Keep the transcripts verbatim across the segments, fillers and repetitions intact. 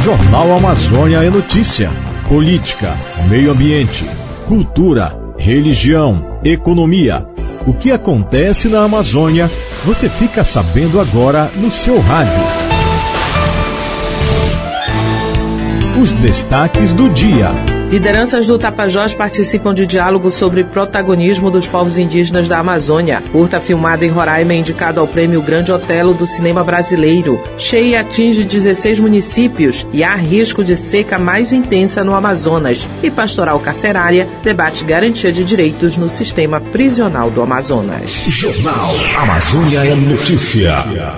Jornal Amazônia é notícia. Política, meio ambiente, cultura, religião, economia. O que acontece na Amazônia, você fica sabendo agora no seu rádio. Os destaques do dia. Lideranças do Tapajós participam de diálogo sobre protagonismo dos povos indígenas da Amazônia. Curta filmada em Roraima é indicado ao Prêmio Grande Otelo do cinema brasileiro. Cheia atinge dezesseis municípios e há risco de seca mais intensa no Amazonas. E Pastoral Carcerária debate garantia de direitos no sistema prisional do Amazonas. Jornal Amazônia é notícia.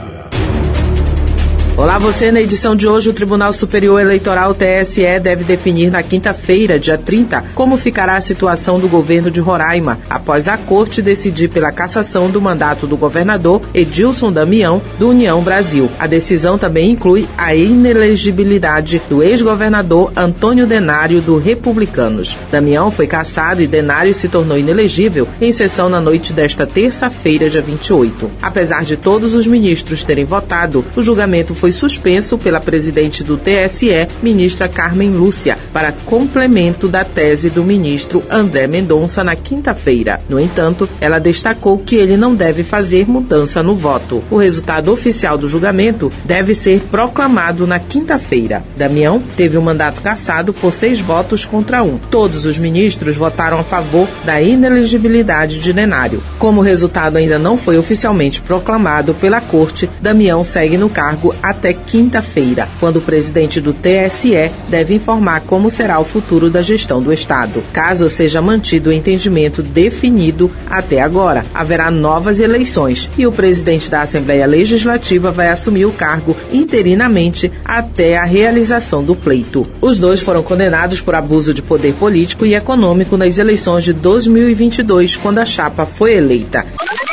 Olá, você. Na edição de hoje, o Tribunal Superior Eleitoral, T S E, deve definir na quinta-feira, dia trinta, como ficará a situação do governo de Roraima, após a Corte decidir pela cassação do mandato do governador Edilson Damião, do União Brasil. A decisão também inclui a inelegibilidade do ex-governador Antônio Denário, do Republicanos. Damião foi cassado e Denário se tornou inelegível em sessão na noite desta terça-feira, dia vinte e oito. Apesar de todos os ministros terem votado, o julgamento foi suspenso pela presidente do T S E, ministra Carmen Lúcia, para complemento da tese do ministro André Mendonça na quinta-feira. No entanto, ela destacou que ele não deve fazer mudança no voto. O resultado oficial do julgamento deve ser proclamado na quinta-feira. Damião teve o mandato cassado por seis votos contra um. Todos os ministros votaram a favor da inelegibilidade de Denário. Como o resultado ainda não foi oficialmente proclamado pela Corte, Damião segue no cargo até quinta-feira, quando o presidente do T S E deve informar como será o futuro da gestão do Estado. Caso seja mantido o entendimento definido até agora, haverá novas eleições e o presidente da Assembleia Legislativa vai assumir o cargo interinamente até a realização do pleito. Os dois foram condenados por abuso de poder político e econômico nas eleições de dois mil e vinte e dois, quando a chapa foi eleita.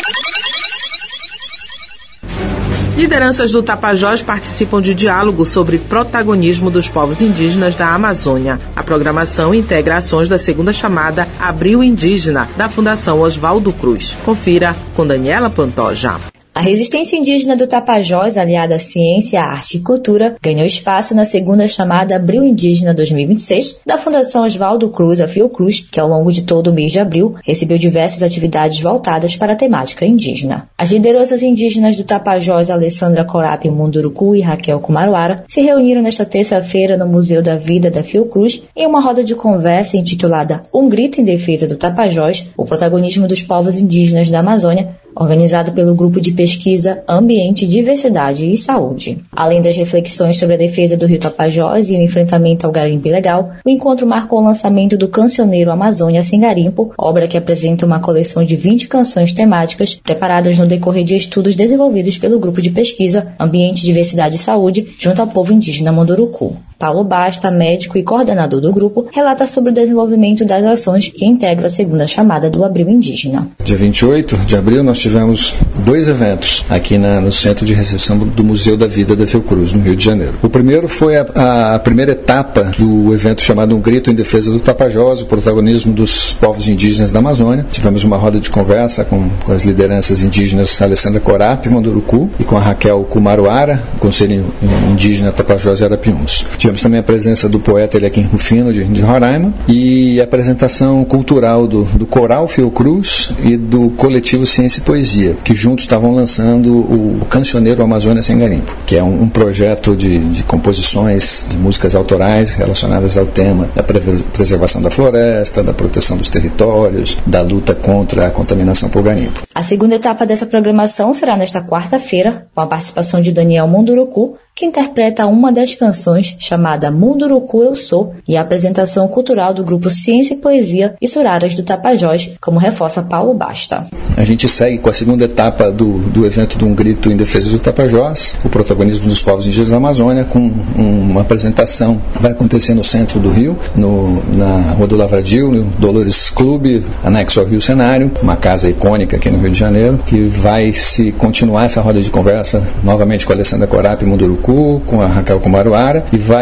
Lideranças do Tapajós participam de diálogo sobre protagonismo dos povos indígenas da Amazônia. A programação integra ações da segunda chamada Abril Indígena, da Fundação Oswaldo Cruz. Confira com Daniela Pantoja. A resistência indígena do Tapajós, aliada à ciência, arte e cultura, ganhou espaço na segunda chamada Abril Indígena dois mil e vinte e seis, da Fundação Oswaldo Cruz, a Fiocruz, que ao longo de todo o mês de abril recebeu diversas atividades voltadas para a temática indígena. As lideranças indígenas do Tapajós, Alessandra Corapi Munduruku e Raquel Kumaruara, se reuniram nesta terça-feira no Museu da Vida da Fiocruz em uma roda de conversa intitulada Um Grito em Defesa do Tapajós, o protagonismo dos povos indígenas da Amazônia, organizado pelo Grupo de Pesquisa Ambiente, Diversidade e Saúde. Além das reflexões sobre a defesa do Rio Tapajós e o enfrentamento ao garimpo ilegal, o encontro marcou o lançamento do Cancioneiro Amazônia Sem Garimpo, obra que apresenta uma coleção de vinte canções temáticas preparadas no decorrer de estudos desenvolvidos pelo Grupo de Pesquisa Ambiente, Diversidade e Saúde junto ao povo indígena Munduruku. Paulo Basta, médico e coordenador do grupo, relata sobre o desenvolvimento das ações que integram a segunda chamada do Abril Indígena. Dia vinte e oito de abril nós tivemos dois eventos aqui na, no Centro de Recepção do Museu da Vida da Fiocruz, no Rio de Janeiro. O primeiro foi a, a primeira etapa do evento chamado Um Grito em Defesa do Tapajós, o protagonismo dos povos indígenas da Amazônia. Tivemos uma roda de conversa com, com as lideranças indígenas Alessandra Corapi, Munduruku, e com a Raquel Kumaruara, Conselho Indígena Tapajós e Arapiuns. Tivemos também a presença do poeta Eliakim Rufino, de, de Roraima, e a apresentação cultural do, do Coral Fiocruz e do coletivo Ciência e Poesia, que juntos estavam lançando o Cancioneiro Amazônia Sem Garimpo, que é um, um projeto de, de composições de músicas autorais relacionadas ao tema da preservação da floresta, da proteção dos territórios, da luta contra a contaminação por garimpo. A segunda etapa dessa programação será nesta quarta-feira, com a participação de Daniel Munduruku, que interpreta uma das canções chamada Munduruku Eu Sou, e a apresentação cultural do grupo Ciência e Poesia e Suraras do Tapajós, como reforça Paulo Basta. A gente segue com a segunda etapa do, do evento de Um Grito em Defesa do Tapajós, o protagonismo dos povos indígenas da Amazônia, com um, uma apresentação que vai acontecer no centro do Rio, no, na Rua do Lavradio, no Dolores Clube, anexo ao Rio Cenário, uma casa icônica aqui no Rio de Janeiro, que vai se continuar essa roda de conversa novamente com a Alessandra Corapi Munduruku, com a Raquel Kumaruara, e vai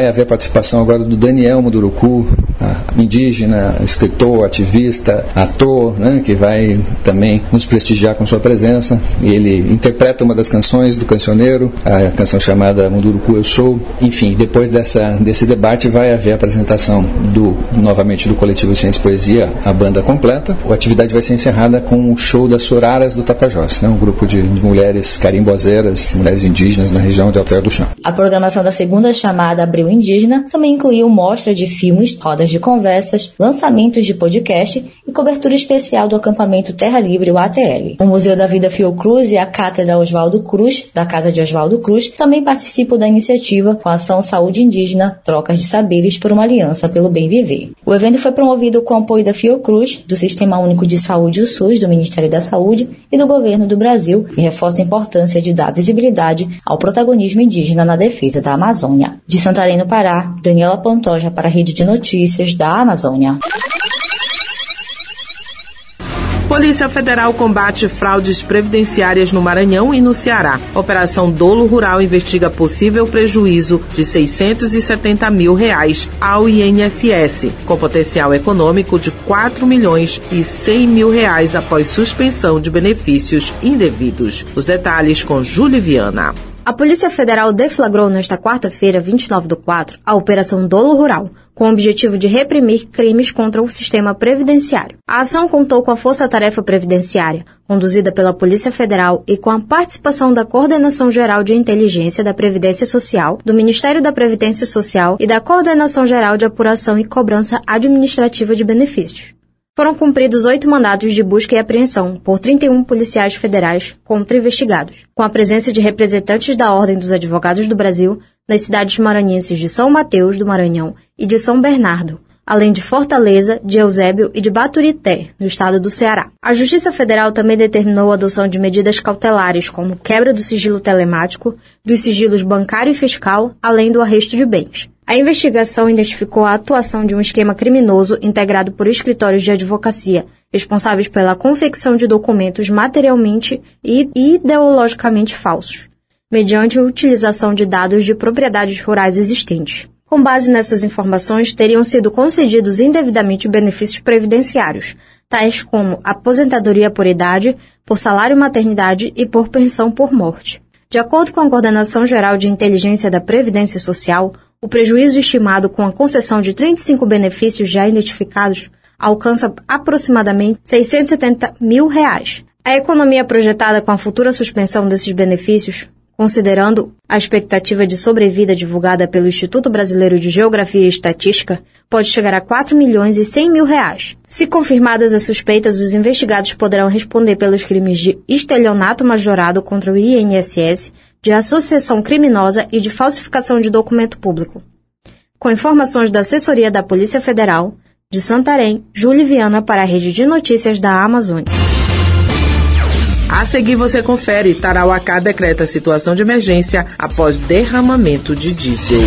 haver participação agora do Daniel Munduruku, indígena, escritor, ativista, ator, né, que vai também nos prestigiar com sua presença. Ele interpreta uma das canções do cancioneiro, a canção chamada Munduruku Eu Sou. Enfim, depois dessa, desse debate vai haver a apresentação do, novamente do coletivo Ciência e Poesia, a banda completa. A atividade vai ser encerrada com o show das Soraras do Tapajós, né, um grupo de, de mulheres carimbozeiras, mulheres indígenas na região de Alter do Chão. A programação da segunda chamada Abril Indígena também incluiu mostra de filmes, rodas de conversas, lançamentos de podcast e cobertura especial do acampamento Terra Livre, o A T L. O Museu da Vida Fiocruz e a Cátedra Oswaldo Cruz, da Casa de Oswaldo Cruz, também participam da iniciativa com a ação Saúde Indígena, Trocas de Saberes por uma Aliança pelo Bem Viver. O evento foi promovido com o apoio da Fiocruz, do Sistema Único de Saúde, o SUS, do Ministério da Saúde e do Governo do Brasil, e reforça a importância de dar visibilidade ao protagonismo indígena na defesa da Amazônia. De Santarém, no Pará, Daniela Pantoja para a Rede de Notícias da Amazônia. Polícia Federal combate fraudes previdenciárias no Maranhão e no Ceará. Operação Dolo Rural investiga possível prejuízo de seiscentos e setenta mil reais ao I N S S, com potencial econômico de quatro milhões e cem mil reais após suspensão de benefícios indevidos. Os detalhes com Júlia Viana. A Polícia Federal deflagrou nesta quarta-feira, vinte e nove do quatro, a Operação Dolo Rural, com o objetivo de reprimir crimes contra o sistema previdenciário. A ação contou com a Força Tarefa Previdenciária, conduzida pela Polícia Federal e com a participação da Coordenação Geral de Inteligência da Previdência Social, do Ministério da Previdência Social e da Coordenação Geral de Apuração e Cobrança Administrativa de Benefícios. Foram cumpridos oito mandados de busca e apreensão por trinta e um policiais federais contra investigados, com a presença de representantes da Ordem dos Advogados do Brasil nas cidades maranhenses de São Mateus do Maranhão e de São Bernardo, além de Fortaleza, de Eusébio e de Baturité, no estado do Ceará. A Justiça Federal também determinou a adoção de medidas cautelares, como quebra do sigilo telemático, dos sigilos bancário e fiscal, além do arresto de bens. A investigação identificou a atuação de um esquema criminoso integrado por escritórios de advocacia, responsáveis pela confecção de documentos materialmente e ideologicamente falsos, mediante a utilização de dados de propriedades rurais existentes. Com base nessas informações, teriam sido concedidos indevidamente benefícios previdenciários, tais como aposentadoria por idade, por salário maternidade e por pensão por morte. De acordo com a Coordenação Geral de Inteligência da Previdência Social, o prejuízo estimado com a concessão de trinta e cinco benefícios já identificados alcança aproximadamente seiscentos e setenta mil reais. A economia projetada com a futura suspensão desses benefícios, considerando a expectativa de sobrevida divulgada pelo Instituto Brasileiro de Geografia e Estatística, pode chegar a quatro milhões e cem mil reais. Se confirmadas as suspeitas, os investigados poderão responder pelos crimes de estelionato majorado contra o I N S S, de associação criminosa e de falsificação de documento público. Com informações da Assessoria da Polícia Federal, de Santarém, Júlia Viana para a Rede de Notícias da Amazônia. A seguir você confere, Tarauacá decreta situação de emergência após derramamento de diesel.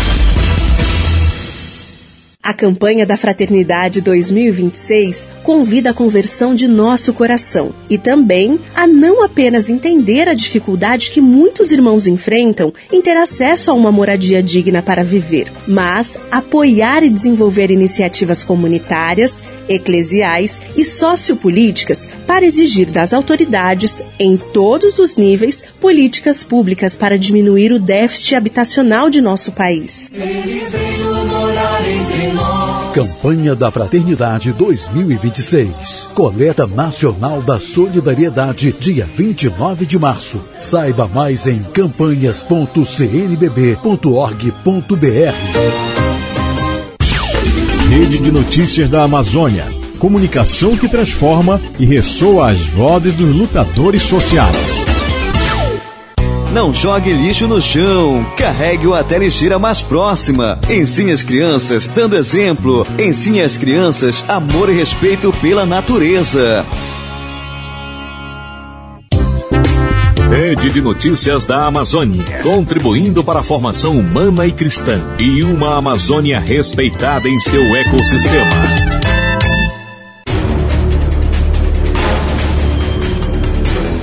A campanha da Fraternidade dois mil e vinte e seis convida a conversão de nosso coração e também a não apenas entender a dificuldade que muitos irmãos enfrentam em ter acesso a uma moradia digna para viver, mas apoiar e desenvolver iniciativas comunitárias, eclesiais e sociopolíticas para exigir das autoridades, em todos os níveis, políticas públicas para diminuir o déficit habitacional de nosso país. Ele veio morar entre nós. Campanha da Fraternidade dois mil e vinte e seis. Coleta Nacional da Solidariedade, dia vinte e nove de março. Saiba mais em campanhas ponto c n b b ponto org ponto b r. Rede de Notícias da Amazônia. Comunicação que transforma e ressoa as vozes dos lutadores sociais. Não jogue lixo no chão. Carregue-o até a lixeira mais próxima. Ensine as crianças dando exemplo. Ensine as crianças amor e respeito pela natureza. Rede de Notícias da Amazônia, contribuindo para a formação humana e cristã e uma Amazônia respeitada em seu ecossistema.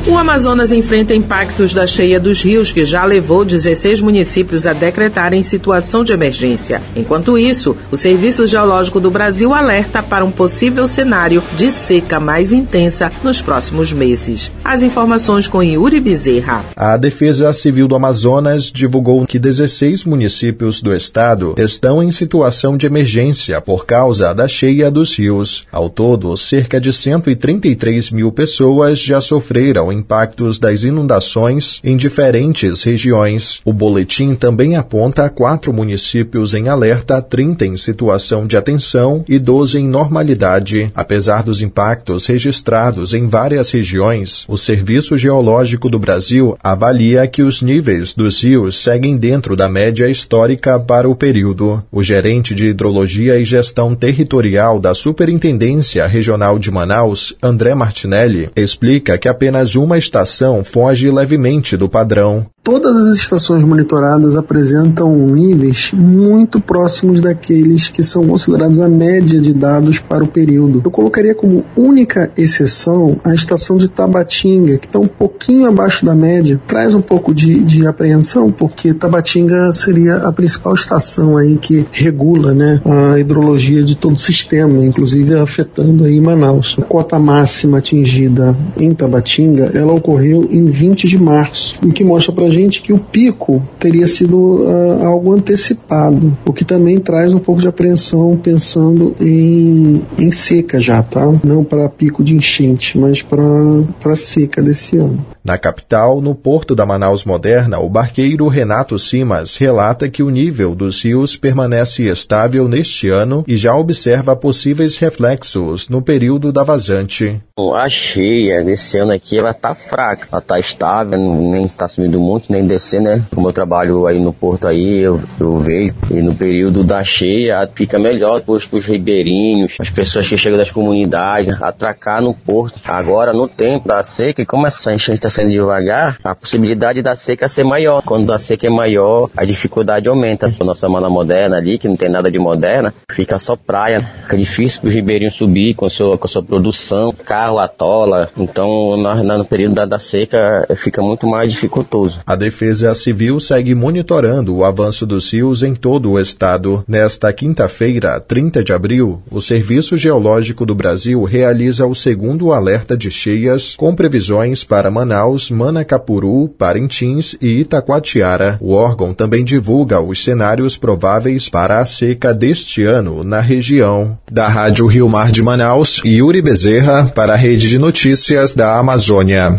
O Amazonas enfrenta impactos da cheia dos rios, que já levou dezesseis municípios a decretarem situação de emergência. Enquanto isso, o Serviço Geológico do Brasil alerta para um possível cenário de seca mais intensa nos próximos meses. As informações com Yuri Bezerra. A Defesa Civil do Amazonas divulgou que dezesseis municípios do estado estão em situação de emergência por causa da cheia dos rios. Ao todo, cerca de cento e trinta e três mil pessoas já sofreram impactos das inundações em diferentes regiões. O boletim também aponta quatro municípios em alerta, trinta em situação de atenção e doze em normalidade. Apesar dos impactos registrados em várias regiões, o Serviço Geológico do Brasil avalia que os níveis dos rios seguem dentro da média histórica para o período. O gerente de Hidrologia e Gestão Territorial da Superintendência Regional de Manaus, André Martinelli, explica que apenas uma estação foge levemente do padrão. Todas as estações monitoradas apresentam níveis muito próximos daqueles que são considerados a média de dados para o período. Eu colocaria como única exceção a estação de Tabatinga, que está um pouquinho abaixo da média. Traz um pouco de, de apreensão, porque Tabatinga seria a principal estação aí que regula, né, a hidrologia de todo o sistema, inclusive afetando aí Manaus. A cota máxima atingida em Tabatinga, ela ocorreu em vinte de março, o que mostra para gente que o pico teria sido uh, algo antecipado, o que também traz um pouco de apreensão pensando em, em seca já, tá? Não para pico de enchente, mas para seca desse ano. Na capital, no porto da Manaus Moderna, o barqueiro Renato Simas relata que o nível dos rios permanece estável neste ano e já observa possíveis reflexos no período da vazante. A cheia desse ano aqui, ela tá fraca, ela tá estável, nem está subindo muito, nem descendo, né? Como eu trabalho aí no porto aí, eu, eu vejo, e no período da cheia fica melhor depois para os ribeirinhos, as pessoas que chegam das comunidades, atracar no porto. Agora, no tempo da seca, como essa enchente está sendo devagar, a possibilidade da seca ser maior. Quando a seca é maior, a dificuldade aumenta. A nossa Mana Moderna ali, que não tem nada de moderna, fica só praia. Fica difícil para os ribeirinhos subir com a sua, com a sua produção, carro atola. Então, no, no período da, da seca, fica muito mais dificultoso. A Defesa Civil segue monitorando o avanço dos rios em todo o estado. Nesta quinta-feira, trinta de abril, o Serviço Geológico do Brasil realiza o segundo alerta de cheias, com previsões para Manaus, Manacapuru, Parintins e Itacoatiara. O órgão também divulga os cenários prováveis para a seca deste ano na região. Da Rádio Rio Mar de Manaus, Yuri Bezerra, para a Rede de Notícias da Amazônia.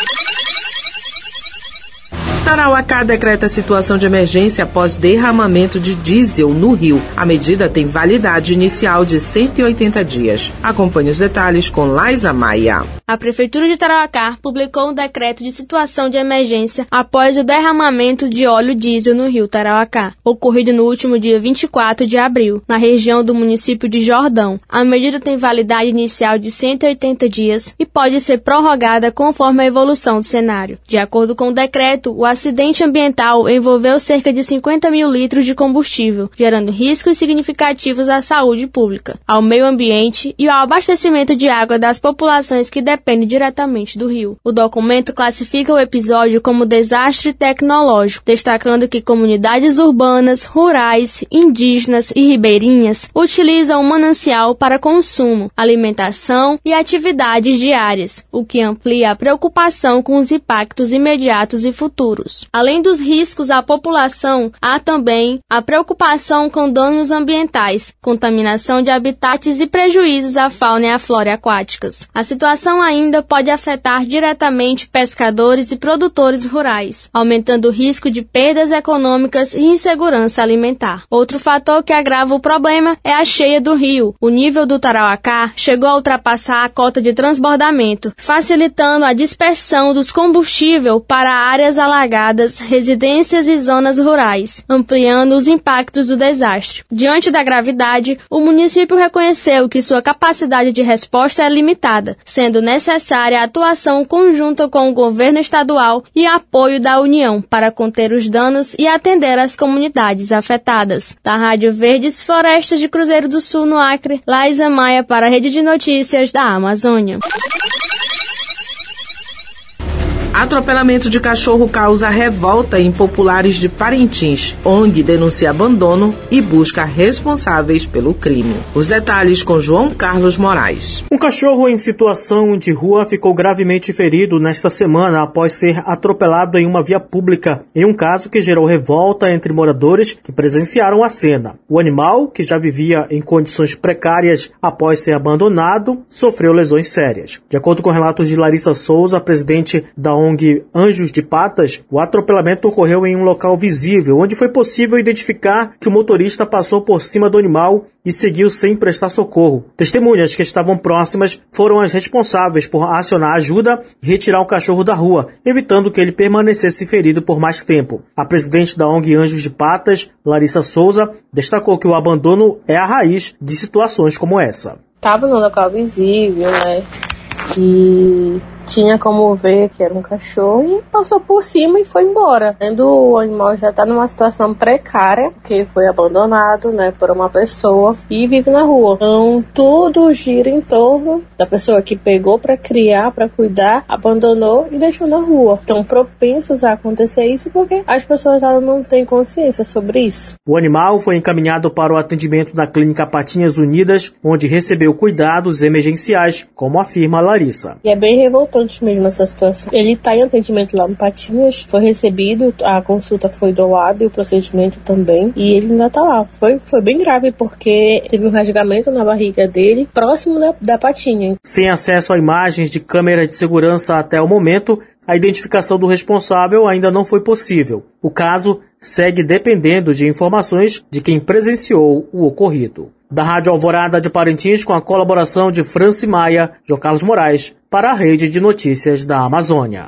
Tarauacá decreta situação de emergência após derramamento de diesel no rio. A medida tem validade inicial de cento e oitenta dias. Acompanhe os detalhes com Laisa Maia. A Prefeitura de Tarauacá publicou um decreto de situação de emergência após o derramamento de óleo diesel no rio Tarauacá, ocorrido no último dia vinte e quatro de abril, na região do município de Jordão. A medida tem validade inicial de cento e oitenta dias e pode ser prorrogada conforme a evolução do cenário. De acordo com o decreto, o acidente ambiental envolveu cerca de cinquenta mil litros de combustível, gerando riscos significativos à saúde pública, ao meio ambiente e ao abastecimento de água das populações que dependem diretamente do rio. O documento classifica o episódio como desastre tecnológico, destacando que comunidades urbanas, rurais, indígenas e ribeirinhas utilizam o manancial para consumo, alimentação e atividades diárias, o que amplia a preocupação com os impactos imediatos e futuros. Além dos riscos à população, há também a preocupação com danos ambientais, contaminação de habitats e prejuízos à fauna e à flora aquáticas. A situação ainda pode afetar diretamente pescadores e produtores rurais, aumentando o risco de perdas econômicas e insegurança alimentar. Outro fator que agrava o problema é a cheia do rio. O nível do Tarauacá chegou a ultrapassar a cota de transbordamento, facilitando a dispersão dos combustíveis para áreas alagadas, residências e zonas rurais, ampliando os impactos do desastre. Diante da gravidade, o município reconheceu que sua capacidade de resposta é limitada, sendo necessária a atuação conjunta com o governo estadual e apoio da União para conter os danos e atender as comunidades afetadas. Da Rádio Verdes Florestas de Cruzeiro do Sul, no Acre, Laisa Maia para a Rede de Notícias da Amazônia. Atropelamento de cachorro causa revolta em populares de Parintins. O N G denuncia abandono e busca responsáveis pelo crime. Os detalhes com João Carlos Moraes. Um cachorro em situação de rua ficou gravemente ferido nesta semana após ser atropelado em uma via pública, em um caso que gerou revolta entre moradores que presenciaram a cena. O animal, que já vivia em condições precárias após ser abandonado, sofreu lesões sérias. De acordo com relatos de Larissa Souza, presidente da O N G Anjos de Patas, o atropelamento ocorreu em um local visível, onde foi possível identificar que o motorista passou por cima do animal e seguiu sem prestar socorro. Testemunhas que estavam próximas foram as responsáveis por acionar ajuda e retirar o cachorro da rua, evitando que ele permanecesse ferido por mais tempo. A presidente da O N G Anjos de Patas, Larissa Souza, destacou que o abandono é a raiz de situações como essa. Estava no local visível, né? E tinha como ver que era um cachorro e passou por cima e foi embora. O animal já está numa situação precária, porque foi abandonado, né, por uma pessoa e vive na rua. Então tudo gira em torno da pessoa que pegou para criar, para cuidar, abandonou e deixou na rua. Estão propensos a acontecer isso porque as pessoas elas não têm consciência sobre isso. O animal foi encaminhado para o atendimento da Clínica Patinhas Unidas, onde recebeu cuidados emergenciais, como afirma Larissa. E é bem revoltante mesmo essa situação. Ele está em atendimento lá no Patinhas, foi recebido, a consulta foi doada e o procedimento também, e ele ainda está lá. Foi, foi bem grave porque teve um rasgamento na barriga dele, próximo da, da patinha. Sem acesso a imagens de câmera de segurança até o momento, a identificação do responsável ainda não foi possível. O caso segue dependendo de informações de quem presenciou o ocorrido. Da Rádio Alvorada de Parintins, com a colaboração de Franci Maia, João Carlos Moraes, para a Rede de Notícias da Amazônia.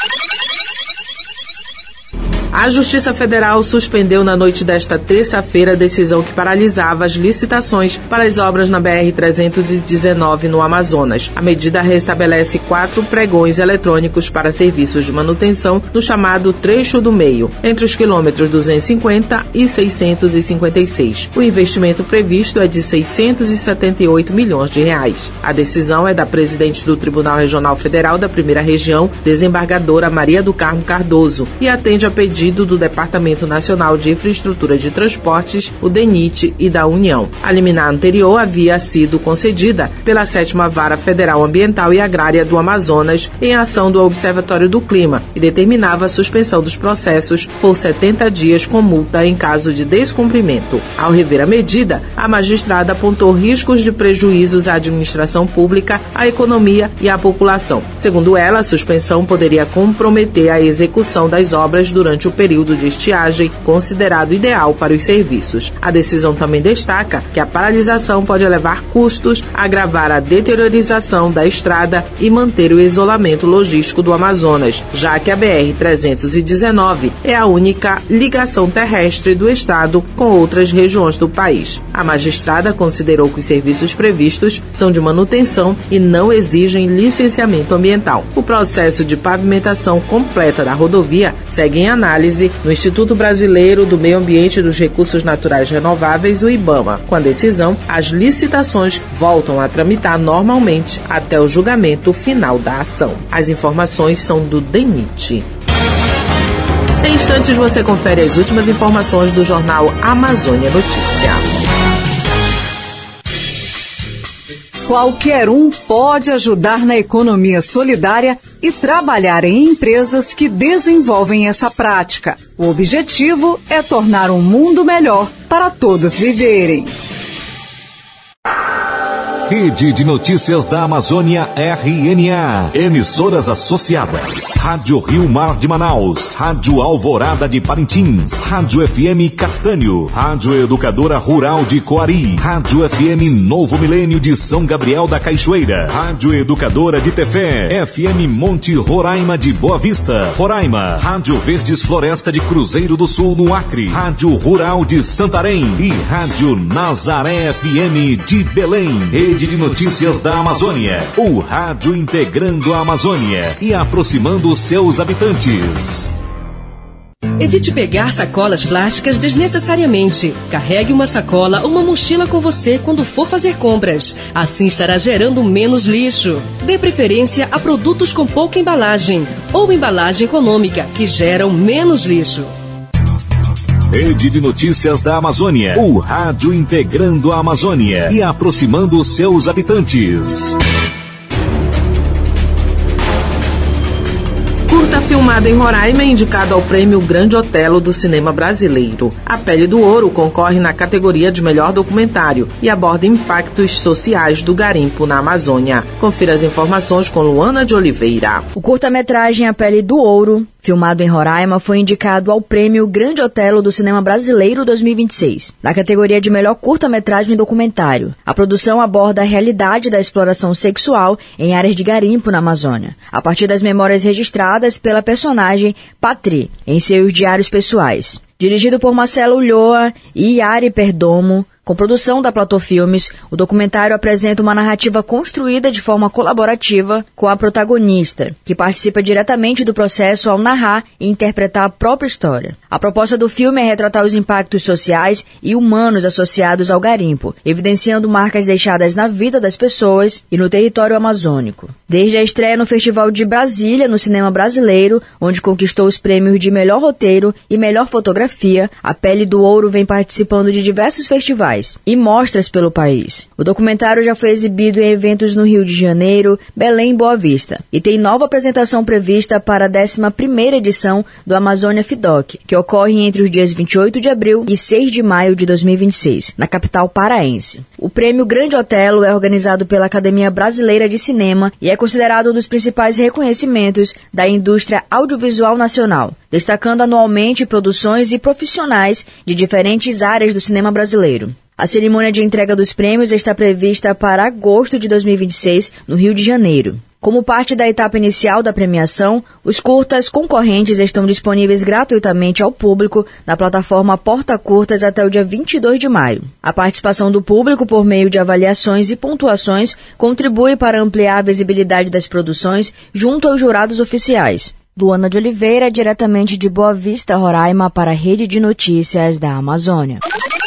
A Justiça Federal suspendeu na noite desta terça-feira a decisão que paralisava as licitações para as obras na B R trezentos e dezenove no Amazonas. A medida restabelece quatro pregões eletrônicos para serviços de manutenção no chamado trecho do meio, entre os quilômetros duzentos e cinquenta e seiscentos e cinquenta e seis. O investimento previsto é de seiscentos e setenta e oito milhões de reais. A decisão é da presidente do Tribunal Regional Federal da Primeira Região, desembargadora Maria do Carmo Cardoso, e atende a pedido do Departamento Nacional de Infraestrutura de Transportes, o DENIT, e da União. A liminar anterior havia sido concedida pela sétima Vara Federal Ambiental e Agrária do Amazonas em ação do Observatório do Clima e determinava a suspensão dos processos por setenta dias com multa em caso de descumprimento. Ao rever a medida, a magistrada apontou riscos de prejuízos à administração pública, à economia e à população. Segundo ela, a suspensão poderia comprometer a execução das obras durante o período de estiagem considerado ideal para os serviços. A decisão também destaca que a paralisação pode elevar custos, agravar a deteriorização da estrada e manter o isolamento logístico do Amazonas, já que a B R trezentos e dezenove é a única ligação terrestre do estado com outras regiões do país. A magistrada considerou que os serviços previstos são de manutenção e não exigem licenciamento ambiental. O processo de pavimentação completa da rodovia segue em análise no Instituto Brasileiro do Meio Ambiente e dos Recursos Naturais Renováveis, o IBAMA. Com a decisão, as licitações voltam a tramitar normalmente até o julgamento final da ação. As informações são do DENIT. Em instantes você confere as últimas informações do jornal Amazônia Notícia. Qualquer um pode ajudar na economia solidária e trabalhar em empresas que desenvolvem essa prática. O objetivo é tornar um mundo melhor para todos viverem. Rede de Notícias da Amazônia R N A. Emissoras associadas. Rádio Rio Mar de Manaus. Rádio Alvorada de Parintins. Rádio F M Castanho. Rádio Educadora Rural de Coari. Rádio F M Novo Milênio de São Gabriel da Cachoeira. Rádio Educadora de Tefé. F M Monte Roraima de Boa Vista, Roraima. Rádio Verdes Floresta de Cruzeiro do Sul, no Acre. Rádio Rural de Santarém. E Rádio Nazaré F M de Belém. Rede de Notícias da Amazônia, o rádio integrando a Amazônia e aproximando seus habitantes. Evite pegar sacolas plásticas desnecessariamente. Carregue uma sacola ou uma mochila com você quando for fazer compras. Assim estará gerando menos lixo. Dê preferência a produtos com pouca embalagem ou embalagem econômica, que geram menos lixo. Rede de Notícias da Amazônia. O rádio integrando a Amazônia e aproximando os seus habitantes. Curta filmado em Roraima é indicado ao Prêmio Grande Otelo do Cinema Brasileiro. A Pele do Ouro concorre na categoria de melhor documentário e aborda impactos sociais do garimpo na Amazônia. Confira as informações com Luana de Oliveira. O curta-metragem A Pele do Ouro, filmado em Roraima, foi indicado ao Prêmio Grande Otelo do Cinema Brasileiro dois mil e vinte e seis, na categoria de melhor curta-metragem documentário. A produção aborda a realidade da exploração sexual em áreas de garimpo na Amazônia, a partir das memórias registradas pela personagem Patri em seus diários pessoais. Dirigido por Marcelo Ulloa e Yari Perdomo, com produção da Platô Filmes, o documentário apresenta uma narrativa construída de forma colaborativa com a protagonista, que participa diretamente do processo ao narrar e interpretar a própria história. A proposta do filme é retratar os impactos sociais e humanos associados ao garimpo, evidenciando marcas deixadas na vida das pessoas e no território amazônico. Desde a estreia no Festival de Brasília, no cinema brasileiro, onde conquistou os prêmios de melhor roteiro e melhor fotografia, A Pele do Ouro vem participando de diversos festivais e mostras pelo país. O documentário já foi exibido em eventos no Rio de Janeiro, Belém e Boa Vista, e tem nova apresentação prevista para a décima primeira edição do Amazônia FIDOC, que ocorre entre os dias vinte e oito de abril e seis de maio de dois mil e vinte e seis, na capital paraense. O Prêmio Grande Otelo é organizado pela Academia Brasileira de Cinema e é considerado um dos principais reconhecimentos da indústria audiovisual nacional, destacando anualmente produções e profissionais de diferentes áreas do cinema brasileiro. A cerimônia de entrega dos prêmios está prevista para agosto de dois mil e vinte e seis, no Rio de Janeiro. Como parte da etapa inicial da premiação, os curtas concorrentes estão disponíveis gratuitamente ao público na plataforma Porta Curtas até o dia vinte e dois de maio. A participação do público por meio de avaliações e pontuações contribui para ampliar a visibilidade das produções junto aos jurados oficiais. Luana de Oliveira, diretamente de Boa Vista, Roraima, para a Rede de Notícias da Amazônia.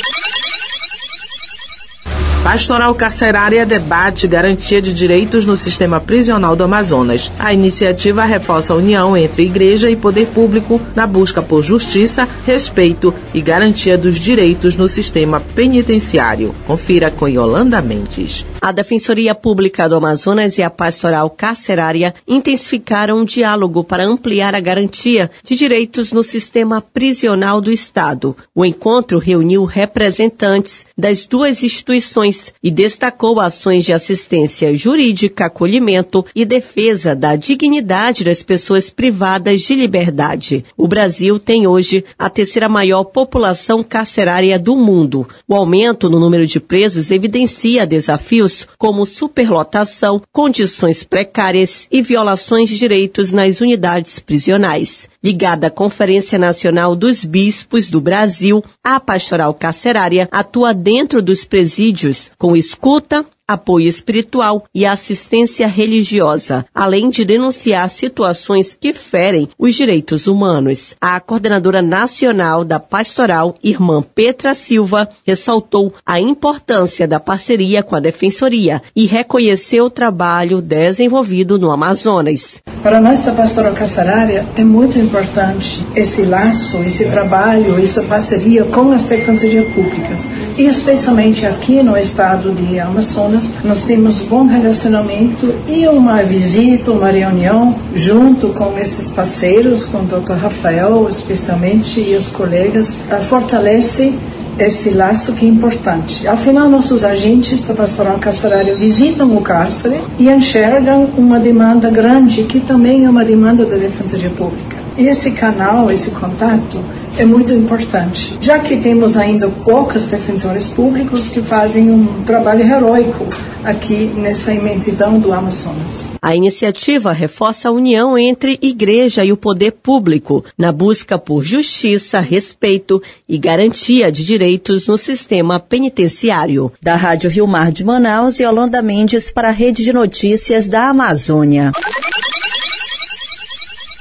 Pastoral Carcerária debate garantia de direitos no sistema prisional do Amazonas. A iniciativa reforça a união entre igreja e poder público na busca por justiça, respeito e garantia dos direitos no sistema penitenciário. Confira com Yolanda Mendes. A Defensoria Pública do Amazonas e a Pastoral Carcerária intensificaram um diálogo para ampliar a garantia de direitos no sistema prisional do Estado. O encontro reuniu representantes das duas instituições e destacou ações de assistência jurídica, acolhimento e defesa da dignidade das pessoas privadas de liberdade. O Brasil tem hoje a terceira maior população carcerária do mundo. O aumento no número de presos evidencia desafios como superlotação, condições precárias e violações de direitos nas unidades prisionais. Ligada à Conferência Nacional dos Bispos do Brasil, a Pastoral Carcerária atua dentro dos presídios com escuta, apoio espiritual e assistência religiosa, além de denunciar situações que ferem os direitos humanos. A coordenadora nacional da Pastoral, irmã Petra Silva, ressaltou a importância da parceria com a Defensoria e reconheceu o trabalho desenvolvido no Amazonas. Para nós da Pastoral Carcerária é muito importante esse laço, esse trabalho, essa parceria com as defensorias públicas, e especialmente aqui no estado de Amazonas. Nós temos um bom relacionamento e uma visita, uma reunião junto com esses parceiros, com o doutor Rafael especialmente e os colegas, fortalece esse laço que é importante. Afinal, nossos agentes da Pastoral Carcerária visitam o cárcere e enxergam uma demanda grande, que também é uma demanda da Defensoria Pública. E esse canal, esse contato é muito importante, já que temos ainda poucos defensores públicos que fazem um trabalho heróico aqui nessa imensidão do Amazonas. A iniciativa reforça a união entre igreja e o poder público na busca por justiça, respeito e garantia de direitos no sistema penitenciário. Da Rádio Rio Mar de Manaus, Yolanda Mendes para a Rede de Notícias da Amazônia.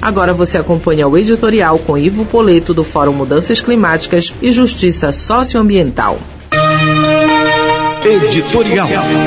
Agora você acompanha o editorial com Ivo Poleto do Fórum Mudanças Climáticas e Justiça Socioambiental. Editorial.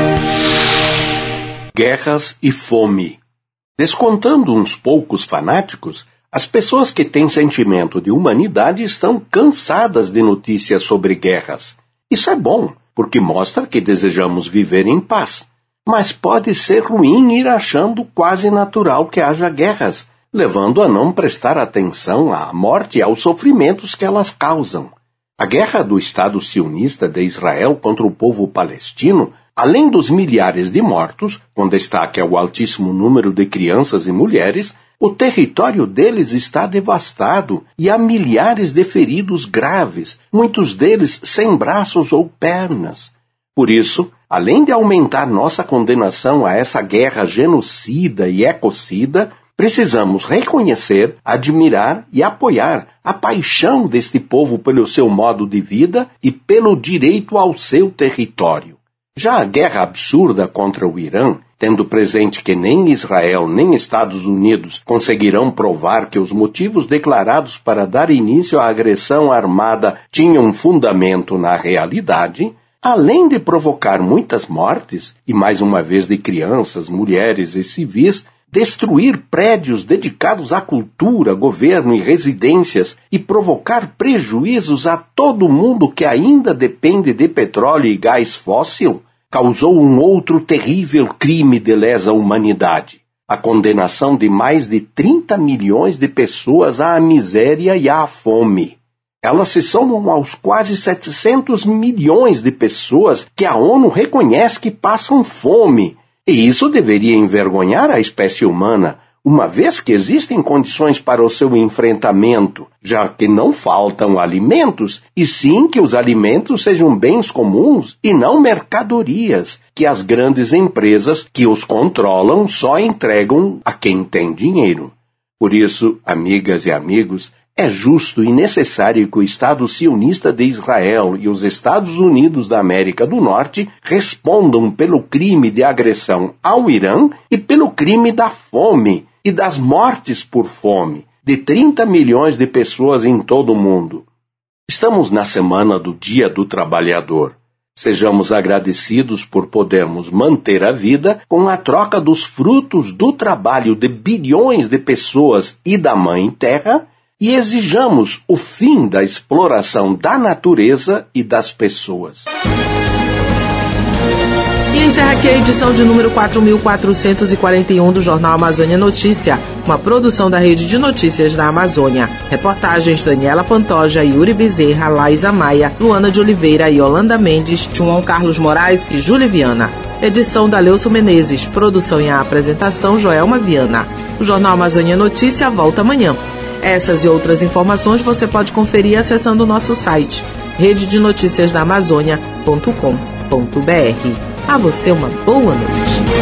Guerras e fome. Descontando uns poucos fanáticos, as pessoas que têm sentimento de humanidade estão cansadas de notícias sobre guerras. Isso é bom, porque mostra que desejamos viver em paz. Mas pode ser ruim ir achando quase natural que haja guerras, levando a não prestar atenção à morte e aos sofrimentos que elas causam. A guerra do Estado sionista de Israel contra o povo palestino, além dos milhares de mortos, com destaque ao altíssimo número de crianças e mulheres, o território deles está devastado e há milhares de feridos graves, muitos deles sem braços ou pernas. Por isso, além de aumentar nossa condenação a essa guerra genocida e ecocida, precisamos reconhecer, admirar e apoiar a paixão deste povo pelo seu modo de vida e pelo direito ao seu território. Já a guerra absurda contra o Irã, tendo presente que nem Israel nem Estados Unidos conseguirão provar que os motivos declarados para dar início à agressão armada tinham fundamento na realidade, além de provocar muitas mortes, e mais uma vez de crianças, mulheres e civis, destruir prédios dedicados à cultura, governo e residências e provocar prejuízos a todo mundo que ainda depende de petróleo e gás fóssil, causou um outro terrível crime de lesa humanidade: a condenação de mais de trinta milhões de pessoas à miséria e à fome. Elas se somam aos quase setecentos milhões de pessoas que a ONU reconhece que passam fome. E isso deveria envergonhar a espécie humana, uma vez que existem condições para o seu enfrentamento, já que não faltam alimentos, e sim que os alimentos sejam bens comuns e não mercadorias, que as grandes empresas que os controlam só entregam a quem tem dinheiro. Por isso, amigas e amigos, é justo e necessário que o Estado sionista de Israel e os Estados Unidos da América do Norte respondam pelo crime de agressão ao Irã e pelo crime da fome e das mortes por fome de trinta milhões de pessoas em todo o mundo. Estamos na semana do Dia do Trabalhador. Sejamos agradecidos por podermos manter a vida com a troca dos frutos do trabalho de bilhões de pessoas e da Mãe Terra, e exijamos o fim da exploração da natureza e das pessoas. E encerra aqui a edição de número quatro mil quatrocentos e quarenta e um do Jornal Amazônia Notícia, uma produção da Rede de Notícias da Amazônia. Reportagens Daniela Pantoja, Yuri Bezerra, Laísa Maia, Luana de Oliveira, Yolanda Mendes, João Carlos Moraes e Júlia Viana. Edição da Leuso Menezes, produção e a apresentação Joelma Viana. O Jornal Amazônia Notícia volta amanhã. Essas e outras informações você pode conferir acessando o nosso site rede de notícias da amazônia ponto com ponto br. A você uma boa noite.